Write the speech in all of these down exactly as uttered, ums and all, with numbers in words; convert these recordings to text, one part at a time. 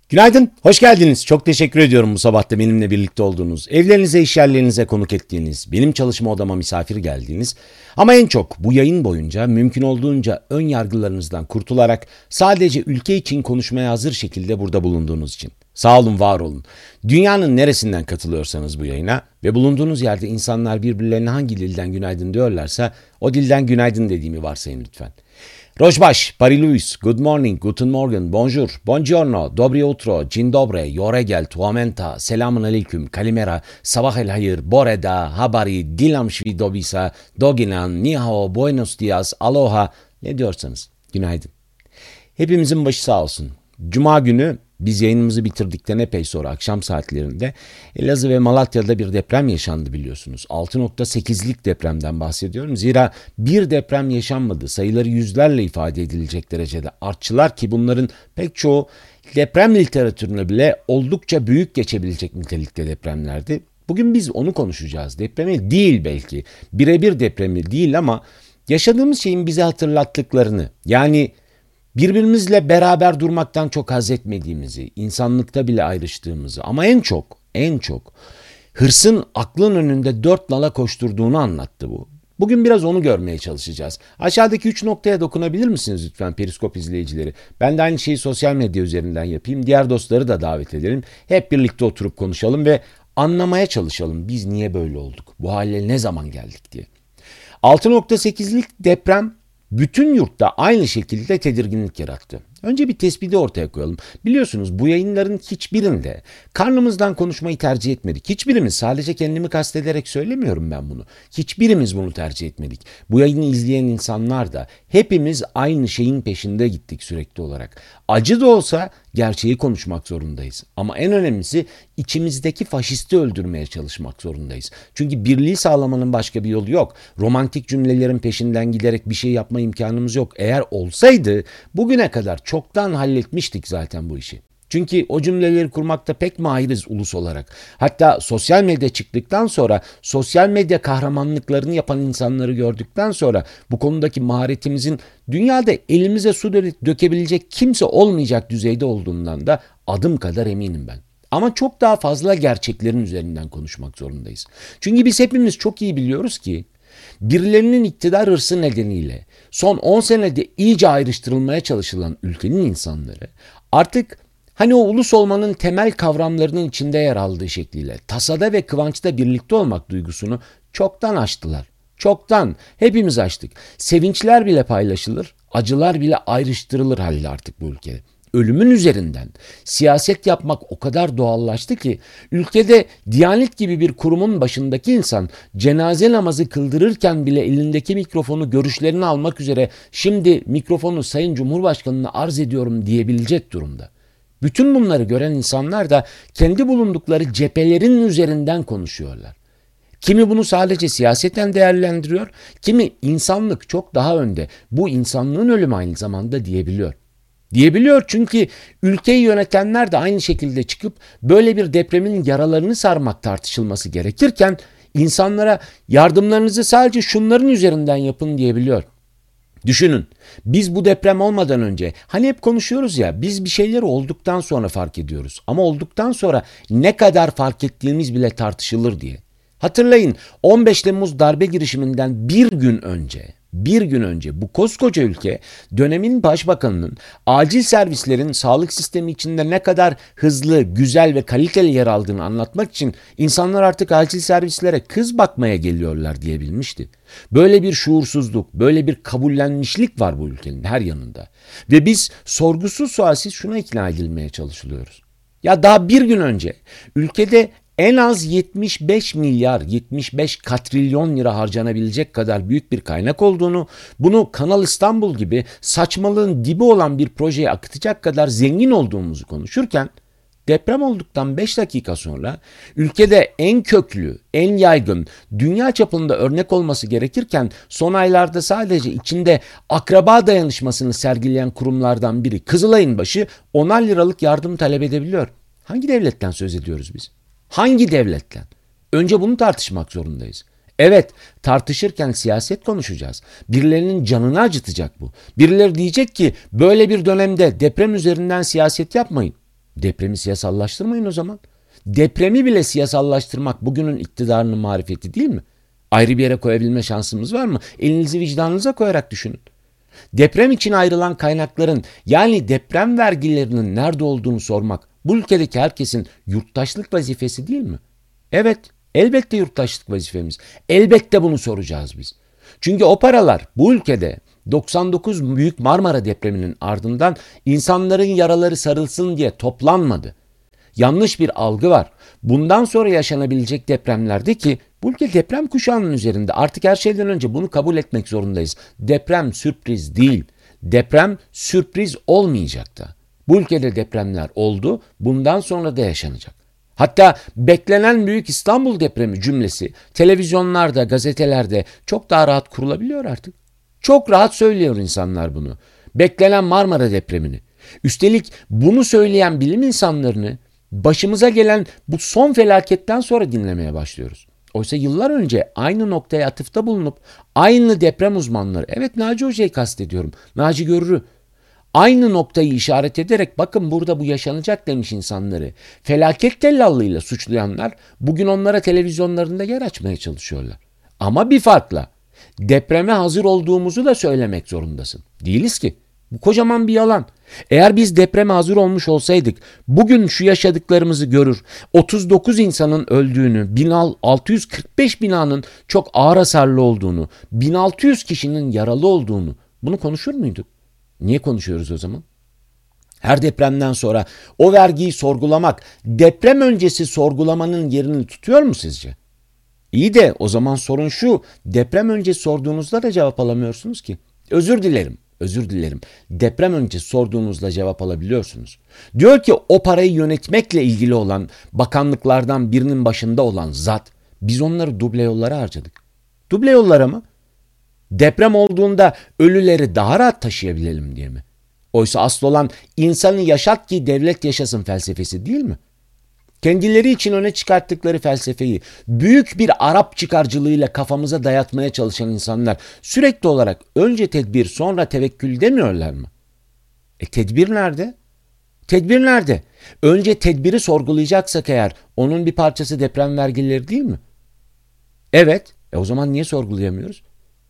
Günaydın, hoş geldiniz. Çok teşekkür ediyorum bu sabah da benimle birlikte olduğunuz, evlerinize, iş yerlerinize konuk ettiğiniz, benim çalışma odama misafir geldiğiniz ama en çok bu yayın boyunca mümkün olduğunca ön yargılarınızdan kurtularak sadece ülke için konuşmaya hazır şekilde burada bulunduğunuz için. Sağ olun, var olun. Dünyanın neresinden katılıyorsanız bu yayına ve bulunduğunuz yerde insanlar birbirlerine hangi dilden günaydın diyorlarsa o dilden günaydın dediğimi varsayın lütfen. Rojbaş, Pari-Louis, Good morning, Guten Morgen, Bonjour, Buongiorno, Dobry utro, Dzień dobry, Yoregel, Tuamenta, Selamun aleyküm, Kalimera, Sabah el hayır, Boreda, Habari, Dilam shvi dobisa, Doginan, Ni hao, Buenos dias, Aloha, ne diyorsanız günaydın. Hepimizin başı sağ olsun. Cuma günü biz yayınımızı bitirdikten epey sonra akşam saatlerinde Elazığ ve Malatya'da bir deprem yaşandı biliyorsunuz. altı nokta sekizlik depremden bahsediyorum. Zira bir deprem yaşanmadı. Sayıları yüzlerle ifade edilecek derecede artçılar ki bunların pek çoğu deprem literatürüne bile oldukça büyük geçebilecek nitelikte depremlerdi. Bugün biz onu konuşacağız. Depremi değil belki. Birebir depremi değil ama yaşadığımız şeyin bize hatırlattıklarını, yani birbirimizle beraber durmaktan çok haz etmediğimizi, insanlıkta bile ayrıştığımızı ama en çok, en çok hırsın aklın önünde dört nala koşturduğunu anlattı bu. Bugün biraz onu görmeye çalışacağız. Aşağıdaki üç noktaya dokunabilir misiniz lütfen Periskop izleyicileri? Ben de aynı şeyi sosyal medya üzerinden yapayım. Diğer dostları da davet edelim. Hep birlikte oturup konuşalım ve anlamaya çalışalım. Biz niye böyle olduk? Bu hale ne zaman geldik diye. altı nokta sekizlik deprem bütün yurtta aynı şekilde tedirginlik yarattı. Önce bir tespiti ortaya koyalım. Biliyorsunuz bu yayınların hiçbirinde karnımızdan konuşmayı tercih etmedik. Hiçbirimiz, sadece kendimi kastederek söylemiyorum ben bunu. Hiçbirimiz bunu tercih etmedik. Bu yayını izleyen insanlar da hepimiz aynı şeyin peşinde gittik sürekli olarak. Acı da olsa gerçeği konuşmak zorundayız. Ama en önemlisi içimizdeki faşisti öldürmeye çalışmak zorundayız. Çünkü birliği sağlamanın başka bir yolu yok. Romantik cümlelerin peşinden giderek bir şey yapma imkanımız yok. Eğer olsaydı bugüne kadar çoktan halletmiştik zaten bu işi. Çünkü o cümleleri kurmakta pek mahiriz ulus olarak. Hatta sosyal medya çıktıktan sonra, sosyal medya kahramanlıklarını yapan insanları gördükten sonra bu konudaki maharetimizin dünyada elimize su dökebilecek kimse olmayacak düzeyde olduğundan da adım kadar eminim ben. Ama çok daha fazla gerçeklerin üzerinden konuşmak zorundayız. Çünkü biz hepimiz çok iyi biliyoruz ki birilerinin iktidar hırsı nedeniyle son on senede iyice ayrıştırılmaya çalışılan ülkenin insanları artık hani o ulus olmanın temel kavramlarının içinde yer aldığı şekliyle tasada ve kıvançta birlikte olmak duygusunu çoktan aştılar. Çoktan hepimiz aştık. Sevinçler bile paylaşılır, acılar bile ayrıştırılır halde artık bu ülkede. Ölümün üzerinden siyaset yapmak o kadar doğallaştı ki ülkede Diyanet gibi bir kurumun başındaki insan cenaze namazı kıldırırken bile elindeki mikrofonu görüşlerini almak üzere şimdi mikrofonu Sayın Cumhurbaşkanı'na arz ediyorum diyebilecek durumda. Bütün bunları gören insanlar da kendi bulundukları cephelerin üzerinden konuşuyorlar. Kimi bunu sadece siyaseten değerlendiriyor, kimi insanlık çok daha önde, bu insanlığın ölümü aynı zamanda diyebiliyor. Diyebiliyor çünkü ülkeyi yönetenler de aynı şekilde çıkıp böyle bir depremin yaralarını sarmak tartışılması gerekirken insanlara yardımlarınızı sadece şunların üzerinden yapın diyebiliyor. Düşünün, biz bu deprem olmadan önce hani hep konuşuyoruz ya, biz bir şeyleri olduktan sonra fark ediyoruz ama olduktan sonra ne kadar fark ettiğimiz bile tartışılır diye. Hatırlayın, on beş Temmuz darbe girişiminden bir gün önce Bir gün önce bu koskoca ülke dönemin başbakanının acil servislerin sağlık sistemi içinde ne kadar hızlı, güzel ve kaliteli yer aldığını anlatmak için insanlar artık acil servislere kız bakmaya geliyorlar diyebilmişti. Böyle bir şuursuzluk, böyle bir kabullenmişlik var bu ülkenin her yanında. Ve biz sorgusuz sualsiz şuna ikna edilmeye çalışılıyoruz. Ya daha bir gün önce ülkede en az yetmiş beş milyar, yetmiş beş katrilyon lira harcanabilecek kadar büyük bir kaynak olduğunu, bunu Kanal İstanbul gibi saçmalığın dibi olan bir projeye akıtacak kadar zengin olduğumuzu konuşurken, deprem olduktan beş dakika sonra ülkede en köklü, en yaygın, dünya çapında örnek olması gerekirken son aylarda sadece içinde akraba dayanışmasını sergileyen kurumlardan biri Kızılay'ın başı onar liralık yardım talep edebiliyor. Hangi devletten söz ediyoruz biz? Hangi devletten? Önce bunu tartışmak zorundayız. Evet, tartışırken siyaset konuşacağız. Birilerinin canını acıtacak bu. Birileri diyecek ki böyle bir dönemde deprem üzerinden siyaset yapmayın. Depremi siyasallaştırmayın o zaman. Depremi bile siyasallaştırmak bugünün iktidarının marifeti değil mi? Ayrı bir yere koyabilme şansımız var mı? Elinizi vicdanınıza koyarak düşünün. Deprem için ayrılan kaynakların, yani deprem vergilerinin nerede olduğunu sormak bu ülkedeki herkesin yurttaşlık vazifesi değil mi? Evet, elbette yurttaşlık vazifemiz. Elbette bunu soracağız biz. Çünkü o paralar bu ülkede doksan dokuz Büyük Marmara depreminin ardından insanların yaraları sarılsın diye toplanmadı. Yanlış bir algı var. Bundan sonra yaşanabilecek depremlerde, ki bu ülke deprem kuşağının üzerinde, artık her şeyden önce bunu kabul etmek zorundayız. Deprem sürpriz değil. Deprem sürpriz olmayacak da. Bu ülkede depremler oldu, bundan sonra da yaşanacak. Hatta beklenen Büyük İstanbul depremi cümlesi televizyonlarda, gazetelerde çok daha rahat kurulabiliyor artık. Çok rahat söylüyor insanlar bunu. Beklenen Marmara depremini. Üstelik bunu söyleyen bilim insanlarını başımıza gelen bu son felaketten sonra dinlemeye başlıyoruz. Oysa yıllar önce aynı noktaya atıfta bulunup aynı deprem uzmanları, evet Naci Hoca'yı kastediyorum, Naci Görür'ü, aynı noktayı işaret ederek bakın burada bu yaşanacak demiş insanları felaket tellallığıyla suçlayanlar bugün onlara televizyonlarında yer açmaya çalışıyorlar. Ama bir farkla, depreme hazır olduğumuzu da söylemek zorundasın. Değiliz ki. Bu kocaman bir yalan. Eğer biz depreme hazır olmuş olsaydık bugün şu yaşadıklarımızı görür, otuz dokuz insanın öldüğünü, bin altı yüz kırk beş binanın çok ağır hasarlı olduğunu, bin altı yüz kişinin yaralı olduğunu, bunu konuşur muyduk? Niye konuşuyoruz o zaman? Her depremden sonra o vergiyi sorgulamak, deprem öncesi sorgulamanın yerini tutuyor mu sizce? İyi de o zaman sorun şu, deprem öncesi sorduğunuzda da cevap alamıyorsunuz ki. Özür dilerim, özür dilerim. Deprem öncesi sorduğunuzda cevap alabiliyorsunuz. Diyor ki o parayı yönetmekle ilgili olan bakanlıklardan birinin başında olan zat, biz onları duble yollara harcadık. Duble yollara mı? Deprem olduğunda ölüleri daha rahat taşıyabilelim diye mi? Oysa asıl olan insanı yaşat ki devlet yaşasın felsefesi değil mi? Kendileri için öne çıkarttıkları felsefeyi büyük bir Arap çıkarcılığıyla kafamıza dayatmaya çalışan insanlar sürekli olarak önce tedbir sonra tevekkül demiyorlar mı? E tedbir nerede? Tedbir nerede? Önce tedbiri sorgulayacaksak eğer onun bir parçası deprem vergileri değil mi? Evet. E o zaman niye sorgulayamıyoruz?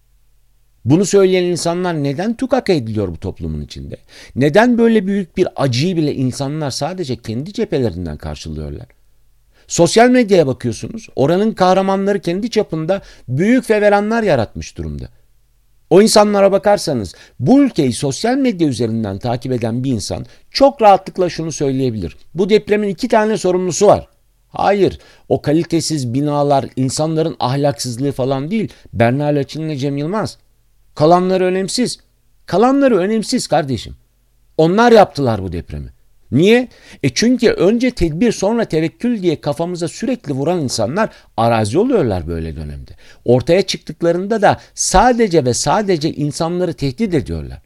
Bunu söyleyen insanlar neden tukaka ediliyor bu toplumun içinde? Neden böyle büyük bir acıyı bile insanlar sadece kendi cephelerinden karşılıyorlar? Sosyal medyaya bakıyorsunuz, oranın kahramanları kendi çapında büyük feveranlar yaratmış durumda. O insanlara bakarsanız bu ülkeyi sosyal medya üzerinden takip eden bir insan çok rahatlıkla şunu söyleyebilir. Bu depremin iki tane sorumlusu var. Hayır, o kalitesiz binalar, insanların ahlaksızlığı falan değil. Berna Laçin'le Cem Yılmaz. Kalanları önemsiz. Kalanları önemsiz kardeşim. Onlar yaptılar bu depremi. Niye? E çünkü önce tedbir sonra tevekkül diye kafamıza sürekli vuran insanlar arazi oluyorlar böyle dönemde. Ortaya çıktıklarında da sadece ve sadece insanları tehdit ediyorlar.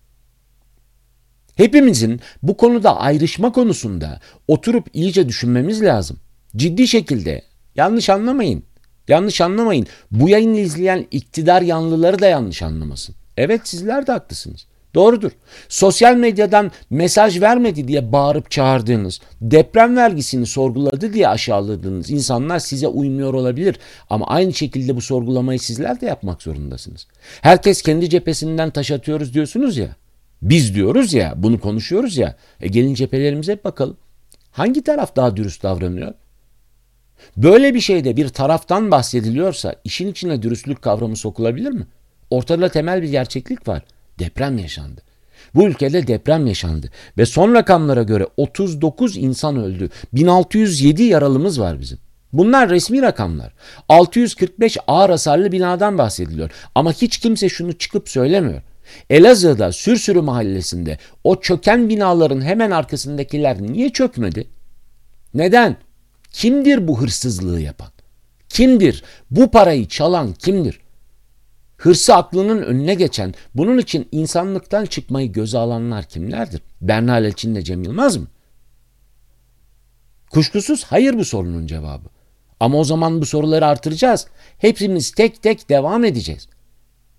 Hepimizin bu konuda ayrışma konusunda oturup iyice düşünmemiz lazım. Ciddi şekilde, yanlış anlamayın. Yanlış anlamayın. Bu yayını izleyen iktidar yanlıları da yanlış anlamasın. Evet, sizler de haklısınız. Doğrudur. Sosyal medyadan mesaj vermedi diye bağırıp çağırdığınız, deprem vergisini sorguladı diye aşağıladığınız insanlar size uymuyor olabilir. Ama aynı şekilde bu sorgulamayı sizler de yapmak zorundasınız. Herkes kendi cephesinden taş atıyoruz diyorsunuz ya. Biz diyoruz ya, bunu konuşuyoruz ya. E gelin cephelerimize bakalım. Hangi taraf daha dürüst davranıyor? Böyle bir şeyde bir taraftan bahsediliyorsa işin içine dürüstlük kavramı sokulabilir mi? Ortada temel bir gerçeklik var. Deprem yaşandı. Bu ülkede deprem yaşandı ve son rakamlara göre otuz dokuz insan öldü. bin altı yüz yedi yaralımız var bizim. Bunlar resmi rakamlar. altı yüz kırk beş ağır hasarlı binadan bahsediliyor. Ama hiç kimse şunu çıkıp söylemiyor. Elazığ'da Sürsürü mahallesinde o çöken binaların hemen arkasındakiler niye çökmedi? Neden? Kimdir bu hırsızlığı yapan? Kimdir? Bu parayı çalan kimdir? Hırsı aklının önüne geçen, bunun için insanlıktan çıkmayı göze alanlar kimlerdir? Berna Laçin'le Cem Yılmaz mı? Kuşkusuz hayır bu sorunun cevabı. Ama o zaman bu soruları artıracağız. Hepimiz tek tek devam edeceğiz.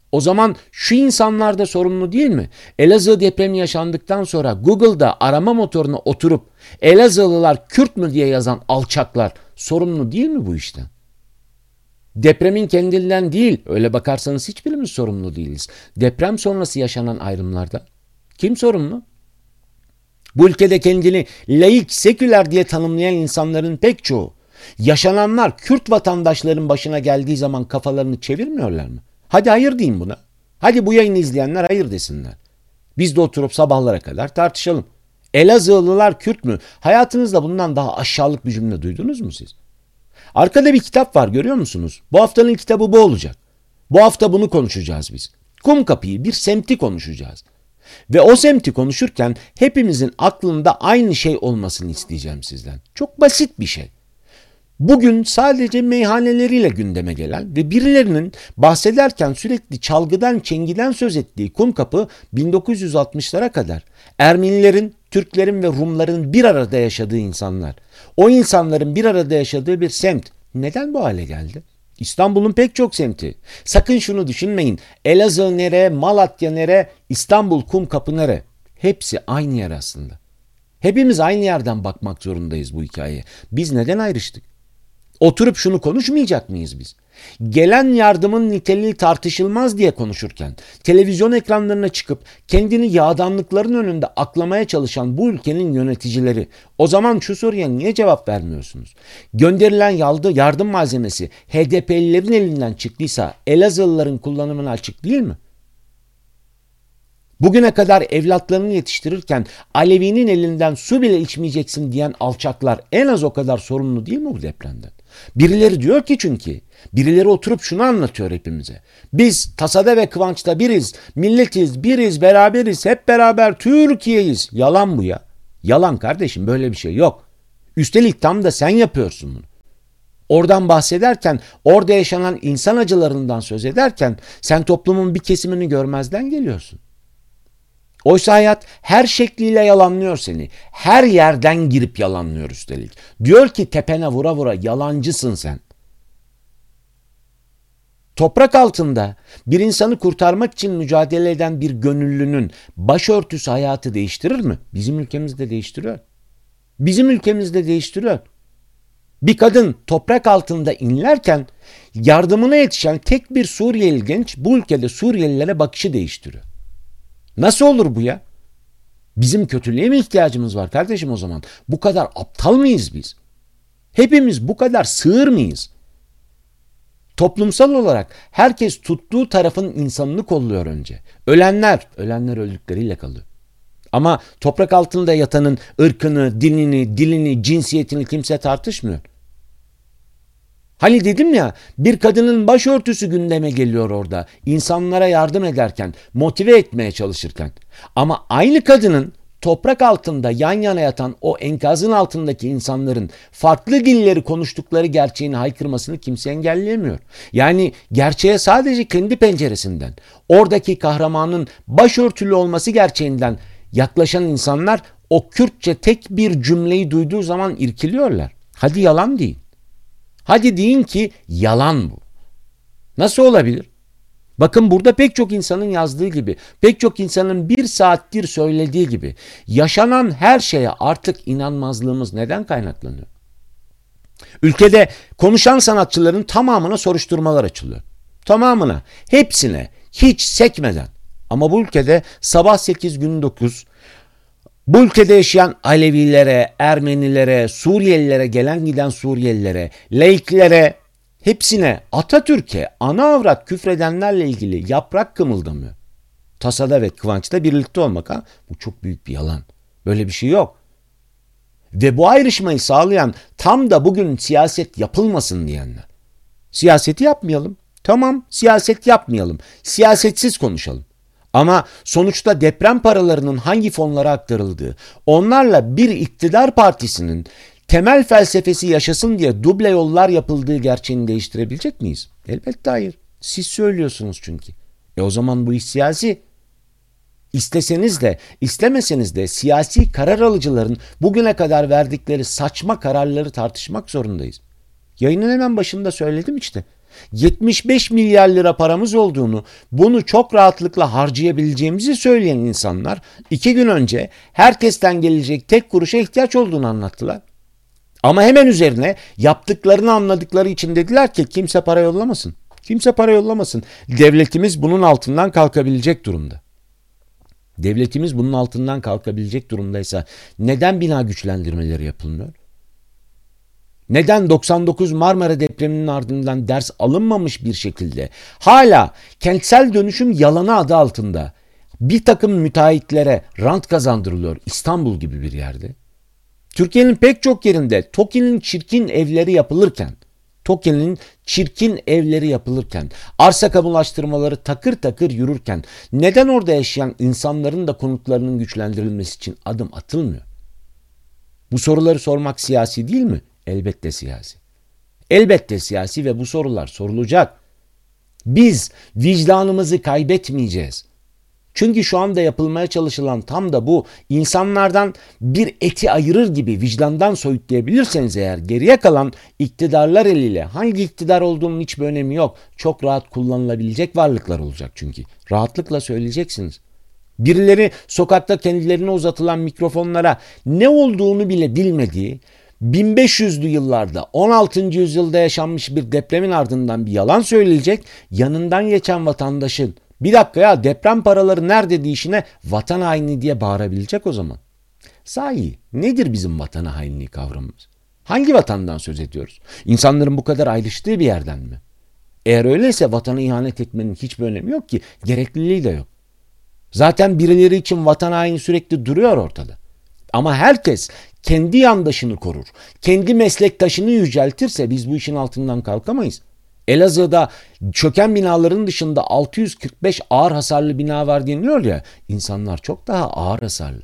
O zaman şu insanlar da sorumlu değil mi? Elazığ depremi yaşandıktan sonra Google'da arama motoruna oturup Elazığlılar Kürt mü diye yazan alçaklar sorumlu değil mi bu işten? Depremin kendinden değil, öyle bakarsanız hiçbirimiz sorumlu değiliz. Deprem sonrası yaşanan ayrımlarda kim sorumlu? Bu ülkede kendini laik, seküler diye tanımlayan insanların pek çoğu, yaşananlar Kürt vatandaşların başına geldiği zaman kafalarını çevirmiyorlar mı? Hadi hayır deyin buna. Hadi bu yayını izleyenler hayır desinler. Biz de oturup sabahlara kadar tartışalım. Elazığlılar Kürt mü? Hayatınızda bundan daha aşağılık bir cümle duydunuz mu siz? Arkada bir kitap var, görüyor musunuz? Bu haftanın kitabı bu olacak. Bu hafta bunu konuşacağız biz. Kumkapı'yı, bir semti konuşacağız. Ve o semti konuşurken hepimizin aklında aynı şey olmasını isteyeceğim sizden. Çok basit bir şey. Bugün sadece meyhaneleriyle gündeme gelen ve birilerinin bahsederken sürekli çalgıdan, çengiden söz ettiği Kumkapı bin dokuz yüz altmışlara kadar Ermenilerin, Türklerin ve Rumların bir arada yaşadığı insanlar. O insanların bir arada yaşadığı bir semt. Neden bu hale geldi? İstanbul'un pek çok semti. Sakın şunu düşünmeyin. Elazığ nere, Malatya nere, İstanbul Kumkapı nere? Hepsi aynı yer aslında. Hepimiz aynı yerden bakmak zorundayız bu hikayeye. Biz neden ayrıştık? Oturup şunu konuşmayacak mıyız biz? Gelen yardımın niteliği tartışılmaz diye konuşurken, televizyon ekranlarına çıkıp kendini yağdanlıkların önünde aklamaya çalışan bu ülkenin yöneticileri, o zaman şu soruya niye cevap vermiyorsunuz? Gönderilen yardım malzemesi H D P'lilerin elinden çıktıysa Elazığlıların kullanımına açık değil mi? Bugüne kadar evlatlarını yetiştirirken Alevi'nin elinden su bile içmeyeceksin diyen alçaklar en az o kadar sorumlu değil mi bu depremden? Birileri diyor ki çünkü, birileri oturup şunu anlatıyor hepimize. Biz tasada ve kıvançta biriz, milletiz, biriz, beraberiz, hep beraber Türkiye'yiz. Yalan bu ya. Yalan kardeşim, böyle bir şey yok. Üstelik tam da sen yapıyorsun bunu. Oradan bahsederken, orada yaşanan insan acılarından söz ederken sen toplumun bir kesimini görmezden geliyorsun. Oysa hayat her şekliyle yalanlıyor seni. Her yerden girip yalanlıyor üstelik. Diyor ki tepene vura vura yalancısın sen. Toprak altında bir insanı kurtarmak için mücadele eden bir gönüllünün başörtüsü hayatı değiştirir mi? Bizim ülkemizde değiştiriyor. Bizim ülkemizde değiştiriyor. Bir kadın toprak altında inlerken yardımına yetişen tek bir Suriyeli genç bu ülkede Suriyelilere bakışı değiştiriyor. Nasıl olur bu ya? Bizim kötülüğe mi ihtiyacımız var kardeşim o zaman? Bu kadar aptal mıyız biz? Hepimiz bu kadar sığır mıyız? Toplumsal olarak herkes tuttuğu tarafın insanını kolluyor önce. Ölenler, ölenler öldükleriyle kalıyor. Ama toprak altında yatanın ırkını, dinini, dilini, cinsiyetini kimse tartışmıyor. Hani dedim ya, bir kadının başörtüsü gündeme geliyor orada, insanlara yardım ederken, motive etmeye çalışırken. Ama aynı kadının toprak altında yan yana yatan o enkazın altındaki insanların farklı dilleri konuştukları gerçeğini haykırmasını kimse engelleyemiyor. Yani gerçeğe sadece kendi penceresinden, oradaki kahramanın başörtülü olması gerçeğinden yaklaşan insanlar o Kürtçe tek bir cümleyi duyduğu zaman irkiliyorlar. Hadi yalan deyin. Hadi deyin ki yalan bu. Nasıl olabilir? Bakın burada pek çok insanın yazdığı gibi, pek çok insanın bir saattir söylediği gibi yaşanan her şeye artık inanmazlığımız neden kaynaklanıyor? Ülkede konuşan sanatçıların tamamına soruşturmalar açılıyor. Tamamına, hepsine, hiç sekmeden. Ama bu ülkede sabah sekiz gün dokuz, bu ülkede yaşayan Alevilere, Ermenilere, Suriyelilere, gelen giden Suriyelilere, laiklere, hepsine, Atatürk'e, ana avrat küfredenlerle ilgili yaprak kımıldamıyor. Tasada ve kıvançta birlikte olmak, ha? Bu çok büyük bir yalan. Böyle bir şey yok. Ve bu ayrışmayı sağlayan tam da bugün siyaset yapılmasın diyenler. Siyaseti yapmayalım. Tamam, siyaset yapmayalım. Siyasetsiz konuşalım. Ama sonuçta deprem paralarının hangi fonlara aktarıldığı, onlarla bir iktidar partisinin temel felsefesi yaşasın diye duble yollar yapıldığı gerçeğini değiştirebilecek miyiz? Elbette hayır. Siz söylüyorsunuz çünkü. E o zaman bu iş siyasi. İsteseniz de istemeseniz de siyasi karar alıcıların bugüne kadar verdikleri saçma kararları tartışmak zorundayız. Yayının hemen başında söyledim işte. yetmiş beş milyar lira paramız olduğunu, bunu çok rahatlıkla harcayabileceğimizi söyleyen insanlar iki gün önce herkesten gelecek tek kuruşa ihtiyaç olduğunu anlattılar. Ama hemen üzerine yaptıklarını anladıkları için dediler ki kimse para yollamasın. Kimse para yollamasın. Devletimiz bunun altından kalkabilecek durumda. Devletimiz bunun altından kalkabilecek durumdaysa neden bina güçlendirmeleri yapılmıyor? Neden doksan dokuz Marmara depreminin ardından ders alınmamış bir şekilde hala kentsel dönüşüm yalanı adı altında bir takım müteahhitlere rant kazandırılıyor İstanbul gibi bir yerde? Türkiye'nin pek çok yerinde TOKİ'nin çirkin evleri yapılırken, TOKİ'nin çirkin evleri yapılırken, arsa kamulaştırmaları takır takır yürürken neden orada yaşayan insanların da konutlarının güçlendirilmesi için adım atılmıyor? Bu soruları sormak siyasi değil mi? Elbette siyasi. Elbette siyasi ve bu sorular sorulacak. Biz vicdanımızı kaybetmeyeceğiz. Çünkü şu anda yapılmaya çalışılan tam da bu. İnsanlardan bir eti ayırır gibi vicdandan soyutlayabilirseniz eğer geriye kalan iktidarlar eliyle, hangi iktidar olduğunun hiçbir önemi yok. Çok rahat kullanılabilecek varlıklar olacak çünkü. Rahatlıkla söyleyeceksiniz. Birileri sokakta kendilerine uzatılan mikrofonlara ne olduğunu bile bilmediği, bin beş yüzlü yıllarda on altıncı yüzyılda yaşanmış bir depremin ardından bir yalan söyleyecek, yanından geçen vatandaşın bir dakika ya deprem paraları nerede deyişine vatan haini diye bağırabilecek o zaman. Sahi nedir bizim vatan hainliği kavramımız? Hangi vatandan söz ediyoruz? İnsanların bu kadar ayrıştığı bir yerden mi? Eğer öyleyse vatana ihanet etmenin hiçbir önemi yok ki, gerekliliği de yok. Zaten birileri için vatan haini sürekli duruyor ortada. Ama herkes kendi yandaşını korur, kendi meslektaşını yüceltirse biz bu işin altından kalkamayız. Elazığ'da çöken binaların dışında altı yüz kırk beş ağır hasarlı bina var deniliyor ya, insanlar çok daha ağır hasarlı.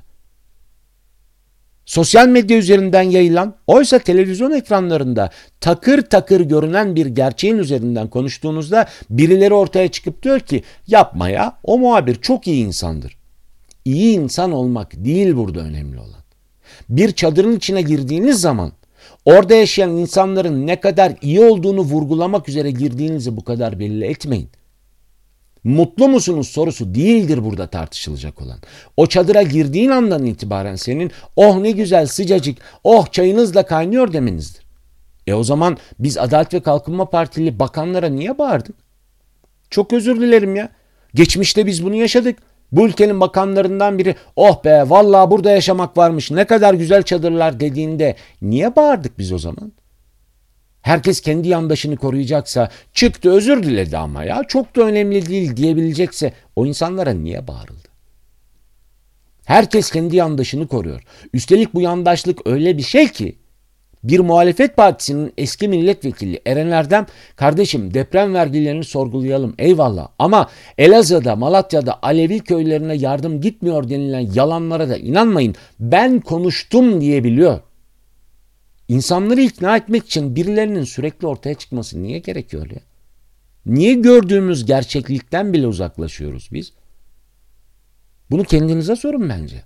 Sosyal medya üzerinden yayılan, oysa televizyon ekranlarında takır takır görünen bir gerçeğin üzerinden konuştuğunuzda birileri ortaya çıkıp diyor ki yapma ya, o muhabir çok iyi insandır. İyi insan olmak değil burada önemli olan. Bir çadırın içine girdiğiniz zaman orada yaşayan insanların ne kadar iyi olduğunu vurgulamak üzere girdiğinizi bu kadar belli etmeyin. Mutlu musunuz sorusu değildir burada tartışılacak olan. O çadıra girdiğin andan itibaren senin oh ne güzel sıcacık, oh çayınızla kaynıyor demenizdir. E o zaman biz Adalet ve Kalkınma Partili bakanlara niye bağırdık? Çok özür dilerim ya. Geçmişte biz bunu yaşadık. Bu ülkenin bakanlarından biri oh be vallahi burada yaşamak varmış ne kadar güzel çadırlar dediğinde niye bağırdık biz o zaman? Herkes kendi yandaşını koruyacaksa çıktı özür diledi ama ya çok da önemli değil diyebilecekse o insanlara niye bağırıldı? Herkes kendi yandaşını koruyor. Üstelik bu yandaşlık öyle bir şey ki bir muhalefet partisinin eski milletvekili Eren Erdem kardeşim deprem vergilerini sorgulayalım eyvallah ama Elazığ'da Malatya'da Alevi köylerine yardım gitmiyor denilen yalanlara da inanmayın ben konuştum diyebiliyor. İnsanları ikna etmek için birilerinin sürekli ortaya çıkması niye gerekiyor ya? Niye gördüğümüz gerçeklikten bile uzaklaşıyoruz biz? Bunu kendinize sorun bence.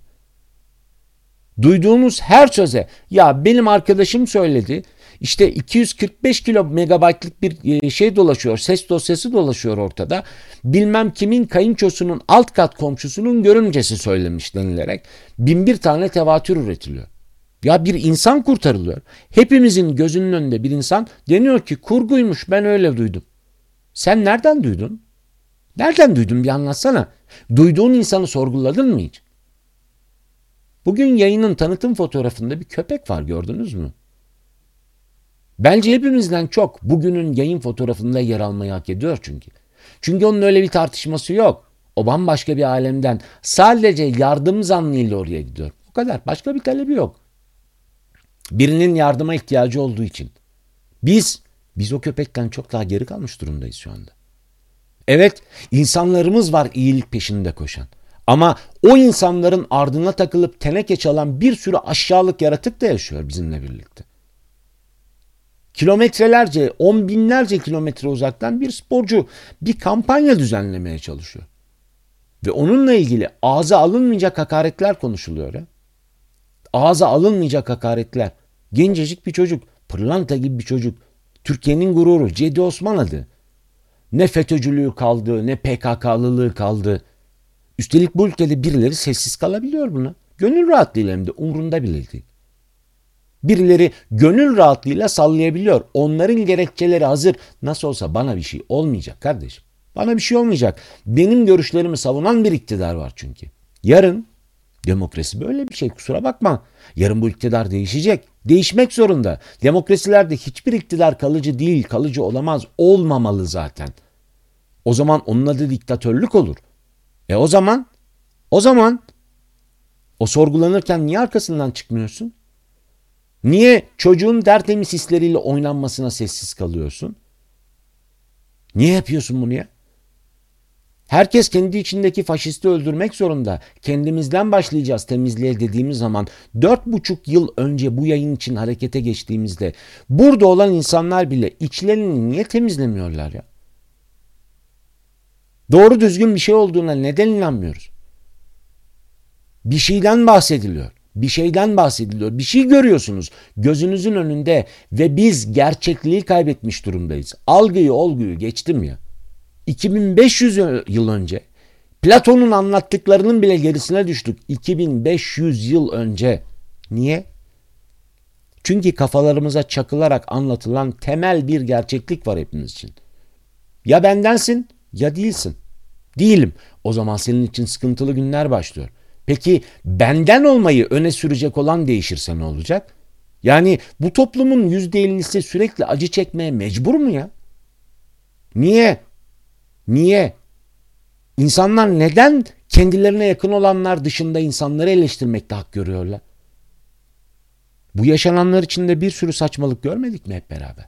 Duyduğunuz her söze ya benim arkadaşım söyledi işte iki yüz kırk beş kilo megabaytlık bir şey dolaşıyor ses dosyası dolaşıyor ortada bilmem kimin kayınçosunun alt kat komşusunun görümcesi söylemiş denilerek bin bir tane tevatür üretiliyor. Ya bir insan kurtarılıyor. Hepimizin gözünün önünde bir insan deniyor ki kurguymuş ben öyle duydum. Sen nereden duydun? Nereden duydun bir anlatsana. Duyduğun insanı sorguladın mı hiç? Bugün yayının tanıtım fotoğrafında bir köpek var gördünüz mü? Bence hepimizden çok bugünün yayın fotoğrafında yer almayı hak ediyor çünkü. Çünkü onun öyle bir tartışması yok. O bambaşka bir alemden sadece yardım zannıyla oraya gidiyor. O kadar. Başka bir talebi yok. Birinin yardıma ihtiyacı olduğu için. Biz, biz o köpekten çok daha geri kalmış durumdayız şu anda. Evet, insanlarımız var iyilik peşinde koşan. Ama o insanların ardına takılıp teneke çalan bir sürü aşağılık yaratık da yaşıyor bizimle birlikte. Kilometrelerce, on binlerce kilometre uzaktan bir sporcu bir kampanya düzenlemeye çalışıyor. Ve onunla ilgili ağza alınmayacak hakaretler konuşuluyor. Ya. Ağza alınmayacak hakaretler. Gencecik bir çocuk, pırlanta gibi bir çocuk. Türkiye'nin gururu, Cedi Osman adı. Ne FETÖ'cülüğü kaldı, ne P K K'lılığı kaldı. Üstelik bu ülkede birileri sessiz kalabiliyor buna. Gönül rahatlığıyla hem de umrunda bile değil. Birileri gönül rahatlığıyla sallayabiliyor. Onların gerekçeleri hazır. Nasıl olsa bana bir şey olmayacak kardeşim. Bana bir şey olmayacak. Benim görüşlerimi savunan bir iktidar var çünkü. Yarın demokrasi böyle bir şey, kusura bakma. Yarın bu iktidar değişecek. Değişmek zorunda. Demokrasilerde hiçbir iktidar kalıcı değil, kalıcı olamaz, olmamalı zaten. O zaman onun adı diktatörlük olur. E o zaman, o zaman o sorgulanırken niye arkasından çıkmıyorsun? Niye çocuğun tertemiz hisleriyle oynanmasına sessiz kalıyorsun? Niye yapıyorsun bunu ya? Herkes kendi içindeki faşisti öldürmek zorunda. Kendimizden başlayacağız temizliğe dediğimiz zaman dört buçuk yıl önce bu yayın için harekete geçtiğimizde burada olan insanlar bile içlerini niye temizlemiyorlar ya? Doğru düzgün bir şey olduğuna neden inanmıyoruz? Bir şeyden bahsediliyor. Bir şeyden bahsediliyor. Bir şey görüyorsunuz gözünüzün önünde ve biz gerçekliği kaybetmiş durumdayız. Algıyı, olguyu geçtim ya. iki bin beş yüz yıl önce Platon'un anlattıklarının bile gerisine düştük. iki bin beş yüz yıl önce. Niye? Çünkü kafalarımıza çakılarak anlatılan temel bir gerçeklik var hepimiz için. Ya bendensin ya değilsin. Değilim. O zaman senin için sıkıntılı günler başlıyor. Peki benden olmayı öne sürecek olan değişirse ne olacak? Yani bu toplumun yüzde ellisi sürekli acı çekmeye mecbur mu ya? Niye? Niye? İnsanlar neden kendilerine yakın olanlar dışında insanları eleştirmekte hak görüyorlar? Bu yaşananlar içinde bir sürü saçmalık görmedik mi hep beraber?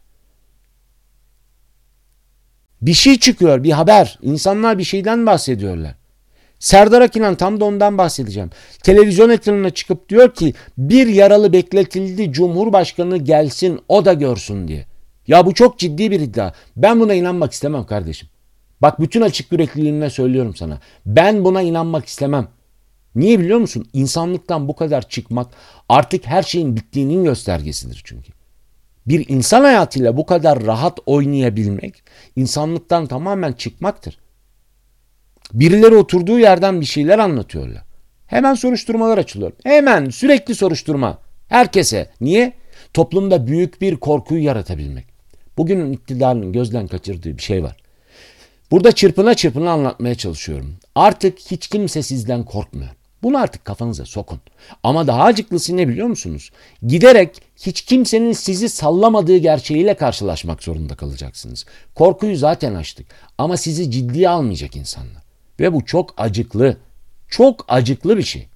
Bir şey çıkıyor, bir haber. İnsanlar bir şeyden bahsediyorlar. Serdar Akinan, tam da ondan bahsedeceğim. Televizyon ekranına çıkıp diyor ki bir yaralı bekletildi, Cumhurbaşkanı gelsin o da görsün diye. Ya bu çok ciddi bir iddia. Ben buna inanmak istemem kardeşim. Bak bütün açık yürekliliğimle söylüyorum sana. Ben buna inanmak istemem. Niye biliyor musun? İnsanlıktan bu kadar çıkmak artık her şeyin bittiğinin göstergesidir çünkü. Bir insan hayatıyla bu kadar rahat oynayabilmek insanlıktan tamamen çıkmaktır. Birileri oturduğu yerden bir şeyler anlatıyorlar. Hemen soruşturmalar açılıyor. Hemen sürekli soruşturma. Herkese. Niye? Toplumda büyük bir korkuyu yaratabilmek. Bugünün iktidarının gözden kaçırdığı bir şey var. Burada çırpına çırpına anlatmaya çalışıyorum. Artık hiç kimse sizden korkmuyor. Bunu artık kafanıza sokun. Ama daha acıklısı ne biliyor musunuz? Giderek hiç kimsenin sizi sallamadığı gerçeğiyle karşılaşmak zorunda kalacaksınız. Korkuyu zaten aştık ama sizi ciddiye almayacak insanlar. Ve bu çok acıklı, çok acıklı bir şey.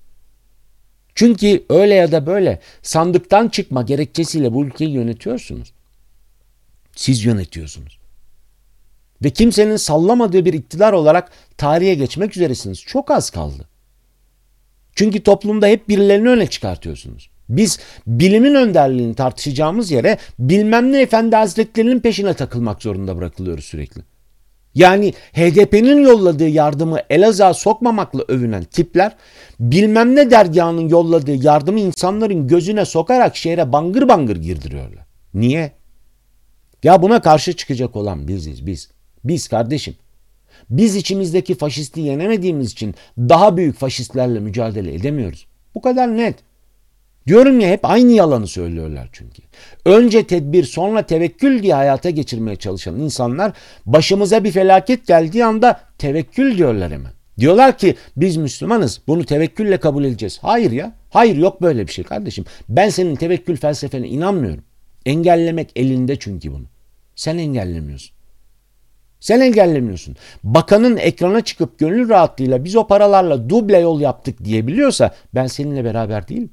Çünkü öyle ya da böyle sandıktan çıkma gerekçesiyle bu ülkeyi yönetiyorsunuz. Siz yönetiyorsunuz. Ve kimsenin sallamadığı bir iktidar olarak tarihe geçmek üzeresiniz. Çok az kaldı. Çünkü toplumda hep birilerini öne çıkartıyorsunuz. Biz bilimin önderliğini tartışacağımız yere bilmem ne efendi hazretlerinin peşine takılmak zorunda bırakılıyoruz sürekli. Yani H D P'nin yolladığı yardımı Elazığ'a sokmamakla övünen tipler bilmem ne dergahının yolladığı yardımı insanların gözüne sokarak şehre bangır bangır girdiriyorlar. Niye? Ya buna karşı çıkacak olan biziz biz. Biz kardeşim. Biz içimizdeki faşisti yenemediğimiz için daha büyük faşistlerle mücadele edemiyoruz. Bu kadar net. Diyorum ya hep aynı yalanı söylüyorlar çünkü. Önce tedbir sonra tevekkül diye hayata geçirmeye çalışan insanlar başımıza bir felaket geldiği anda tevekkül diyorlar hemen. Diyorlar ki biz Müslümanız bunu tevekkülle kabul edeceğiz. Hayır ya. Hayır yok böyle bir şey kardeşim. Ben senin tevekkül felsefene inanmıyorum. Engellemek elinde çünkü bunu. Sen engellemiyorsun. Sen engellemiyorsun. Bakanın ekrana çıkıp gönül rahatlığıyla biz o paralarla duble yol yaptık diyebiliyorsa ben seninle beraber değilim.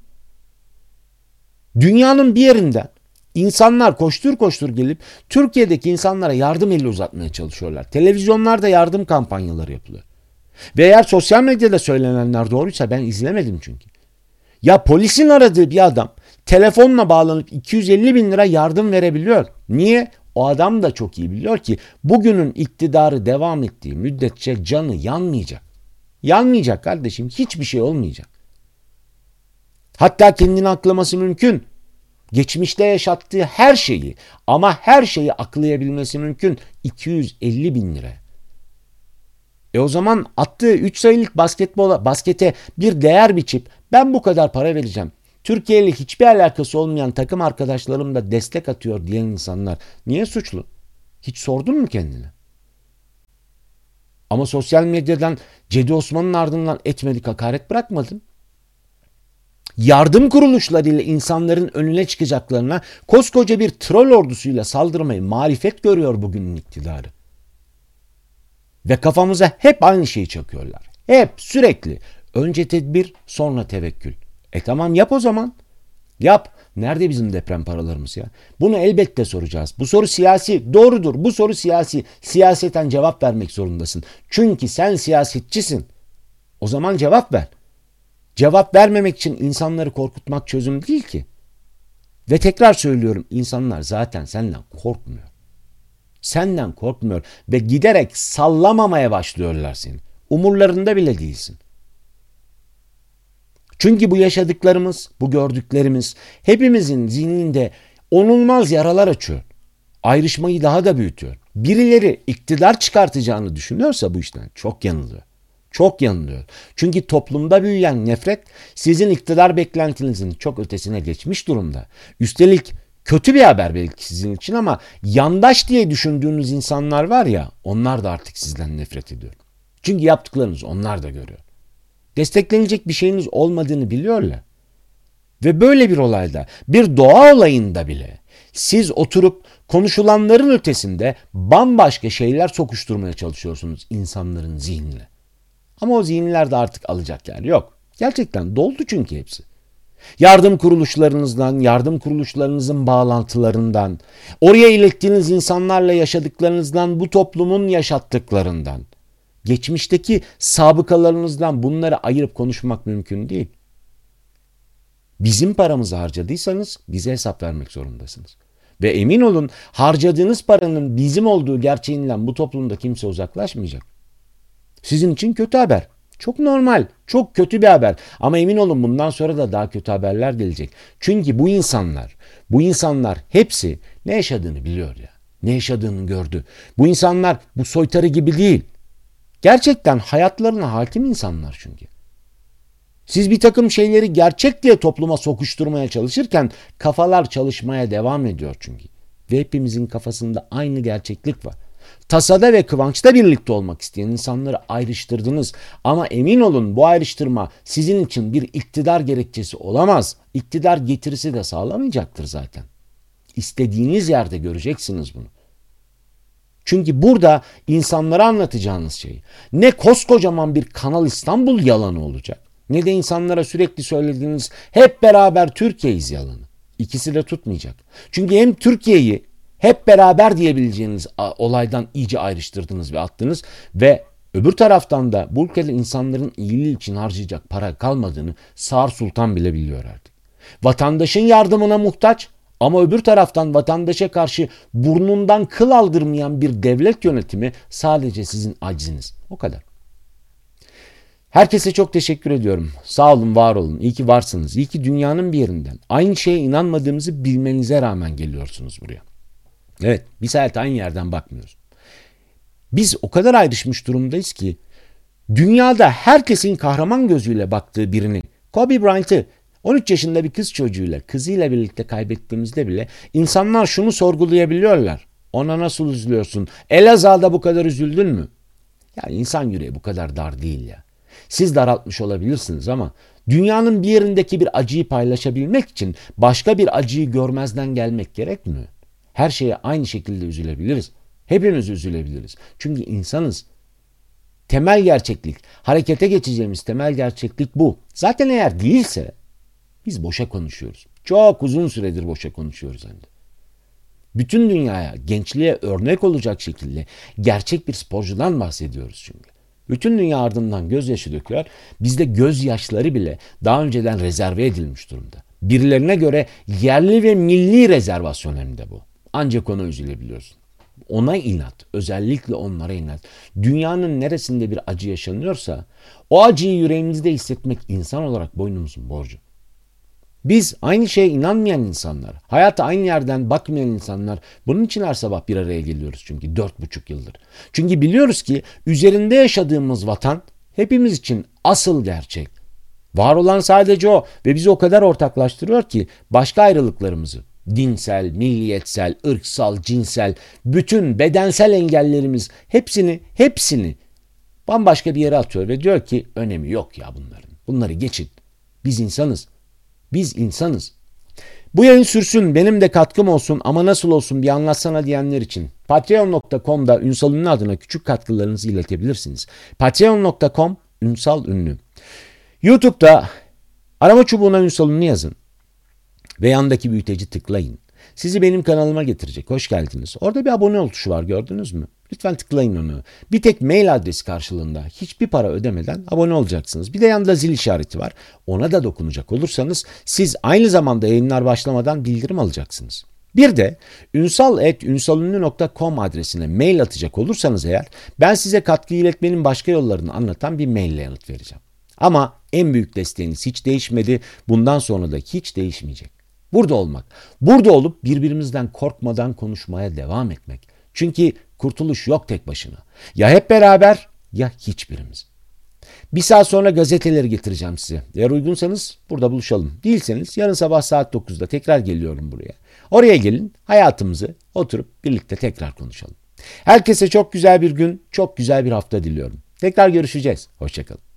Dünyanın bir yerinden insanlar koştur koştur gelip Türkiye'deki insanlara yardım eli uzatmaya çalışıyorlar. Televizyonlarda yardım kampanyaları yapılıyor. Ve eğer sosyal medyada söylenenler doğruysa ben izlemedim çünkü. Ya polisin aradığı bir adam telefonla bağlanıp iki yüz elli bin lira yardım verebiliyor. Niye? O adam da çok iyi biliyor ki bugünün iktidarı devam ettiği müddetçe canı yanmayacak. Yanmayacak kardeşim. Hiçbir şey olmayacak. Hatta kendini aklaması mümkün. Geçmişte yaşattığı her şeyi ama her şeyi aklayabilmesi mümkün. iki yüz elli bin lira. E o zaman attığı üç sayılık basketbola, baskete bir değer biçip ben bu kadar para vereceğim, Türkiye ile hiçbir alakası olmayan takım arkadaşlarım da destek atıyor diyen insanlar niye suçlu? Hiç sordun mu kendine? Ama sosyal medyadan Cedi Osman'ın ardından etmedik hakaret bırakmadın. Yardım kuruluşlarıyla insanların önüne çıkacaklarına koskoca bir troll ordusuyla saldırmayı marifet görüyor bugünün iktidarı. Ve kafamıza hep aynı şeyi çakıyorlar. Hep sürekli. Önce tedbir, sonra tevekkül. E tamam, yap o zaman. Yap. Nerede bizim deprem paralarımız ya? Bunu elbette soracağız. Bu soru siyasi. Doğrudur. Bu soru siyasi. Siyaseten cevap vermek zorundasın. Çünkü sen siyasetçisin. O zaman cevap ver. Cevap vermemek için insanları korkutmak çözüm değil ki. Ve tekrar söylüyorum, insanlar zaten senden korkmuyor. Senden korkmuyor ve giderek sallamamaya başlıyorlar seni. Umurlarında bile değilsin. Çünkü bu yaşadıklarımız, bu gördüklerimiz hepimizin zihninde onulmaz yaralar açıyor. Ayrışmayı daha da büyütüyor. Birileri iktidar çıkartacağını düşünüyorsa bu işten çok yanılıyor. Çok yanılıyor. Çünkü toplumda büyüyen nefret sizin iktidar beklentinizin çok ötesine geçmiş durumda. Üstelik kötü bir haber belki sizin için ama yandaş diye düşündüğünüz insanlar var ya, onlar da artık sizden nefret ediyor. Çünkü yaptıklarınızı onlar da görüyor. Desteklenecek bir şeyiniz olmadığını biliyorlar. Ve böyle bir olayda, bir doğa olayında bile siz oturup konuşulanların ötesinde bambaşka şeyler sokuşturmaya çalışıyorsunuz insanların zihnine. Ama o zihinlerde artık alacak yer yok. Gerçekten doldu çünkü hepsi. Yardım kuruluşlarınızdan, yardım kuruluşlarınızın bağlantılarından, oraya ilettiğiniz insanlarla yaşadıklarınızdan, bu toplumun yaşattıklarından, geçmişteki sabıkalarınızdan bunları ayırıp konuşmak mümkün değil. Bizim paramızı harcadıysanız bize hesap vermek zorundasınız. Ve emin olun, harcadığınız paranın bizim olduğu gerçeğinden bu toplumda kimse uzaklaşmayacak. Sizin için kötü haber. Çok normal, çok kötü bir haber. Ama emin olun, bundan sonra da daha kötü haberler gelecek. Çünkü bu insanlar, bu insanlar hepsi ne yaşadığını biliyor ya. Ne yaşadığını gördü. Bu insanlar bu soytarı gibi değil. Gerçekten hayatlarına hakim insanlar çünkü. Siz bir takım şeyleri gerçek diye topluma sokuşturmaya çalışırken kafalar çalışmaya devam ediyor çünkü. Ve hepimizin kafasında aynı gerçeklik var. Tasada ve kıvançta birlikte olmak isteyen insanları ayrıştırdınız. Ama emin olun, bu ayrıştırma sizin için bir iktidar gerekçesi olamaz. İktidar getirisi de sağlamayacaktır zaten. İstediğiniz yerde göreceksiniz bunu. Çünkü burada insanlara anlatacağınız şey ne koskocaman bir Kanal İstanbul yalanı olacak, ne de insanlara sürekli söylediğiniz hep beraber Türkiye'yiz yalanı. İkisi de tutmayacak. Çünkü hem Türkiye'yi hep beraber diyebileceğiniz olaydan iyice ayrıştırdınız ve attınız ve öbür taraftan da bu ülkede insanların iyiliği için harcayacak para kalmadığını Sağır Sultan bile biliyor artık. Vatandaşın yardımına muhtaç ama öbür taraftan vatandaşa karşı burnundan kıl aldırmayan bir devlet yönetimi sadece sizin aciziniz. O kadar. Herkese çok teşekkür ediyorum. Sağ olun, var olun. İyi ki varsınız. İyi ki dünyanın bir yerinden aynı şeye inanmadığımızı bilmenize rağmen geliyorsunuz buraya. Evet, biz hayata aynı yerden bakmıyoruz. Biz o kadar ayrışmış durumdayız ki dünyada herkesin kahraman gözüyle baktığı birini, Kobe Bryant'ı on üç yaşında bir kız çocuğuyla, kızıyla birlikte kaybettiğimizde bile insanlar şunu sorgulayabiliyorlar. Ona nasıl üzülüyorsun? Elazığ'da bu kadar üzüldün mü? Ya insan yüreği bu kadar dar değil ya. Siz daraltmış olabilirsiniz ama dünyanın bir yerindeki bir acıyı paylaşabilmek için başka bir acıyı görmezden gelmek gerekmiyor. Her şeye aynı şekilde üzülebiliriz. Hepimiz üzülebiliriz. Çünkü insanız. Temel gerçeklik, harekete geçeceğimiz temel gerçeklik bu. Zaten eğer değilse biz boşa konuşuyoruz. Çok uzun süredir boşa konuşuyoruz hem de. Bütün dünyaya, gençliğe örnek olacak şekilde gerçek bir sporcudan bahsediyoruz çünkü. Bütün dünya ardından gözyaşı döküyor. Bizde gözyaşları bile daha önceden rezerve edilmiş durumda. Birilerine göre yerli ve milli rezervasyon hem de bu. Ancak ona üzülebiliyorsun. Ona inat, özellikle onlara inat. Dünyanın neresinde bir acı yaşanıyorsa o acıyı yüreğimizde hissetmek insan olarak boynumuzun borcu. Biz aynı şeye inanmayan insanlar, hayata aynı yerden bakmayan insanlar, bunun için her sabah bir araya geliyoruz çünkü dört buçuk yıldır. Çünkü biliyoruz ki üzerinde yaşadığımız vatan hepimiz için asıl gerçek. Var olan sadece o ve bizi o kadar ortaklaştırıyor ki başka ayrılıklarımızı, dinsel, milliyetsel, ırksal, cinsel, bütün bedensel engellerimiz hepsini, hepsini bambaşka bir yere atıyor ve diyor ki önemi yok ya bunların. Bunları geçin. Biz insanız. Biz insanız. Bu yayın sürsün, benim de katkım olsun ama nasıl olsun bir anlatsana diyenler için patreon nokta com'da Ünsal Ünlü adına küçük katkılarınızı iletebilirsiniz. patreon nokta com Ünsal Ünlü. YouTube'da arama çubuğuna Ünsal Ünlü yazın ve yandaki büyüteci tıklayın. Sizi benim kanalıma getirecek. Hoş geldiniz. Orada bir abone ol tuşu var, gördünüz mü? Lütfen tıklayın onu. Bir tek mail adresi karşılığında hiçbir para ödemeden abone olacaksınız. Bir de yanında zil işareti var. Ona da dokunacak olursanız siz aynı zamanda yayınlar başlamadan bildirim alacaksınız. Bir de ünsal at ünsalünlü nokta com adresine mail atacak olursanız eğer ben size katkı iletmenin başka yollarını anlatan bir maille yanıt vereceğim. Ama en büyük desteğiniz hiç değişmedi. Bundan sonra da hiç değişmeyecek. Burada olmak. Burada olup birbirimizden korkmadan konuşmaya devam etmek. Çünkü kurtuluş yok tek başına. Ya hep beraber ya hiçbirimiz. Bir saat sonra gazeteleri getireceğim size. Eğer uygunsanız burada buluşalım. Değilseniz yarın sabah saat dokuzda tekrar geliyorum buraya. Oraya gelin, hayatımızı oturup birlikte tekrar konuşalım. Herkese çok güzel bir gün, çok güzel bir hafta diliyorum. Tekrar görüşeceğiz. Hoşça kalın.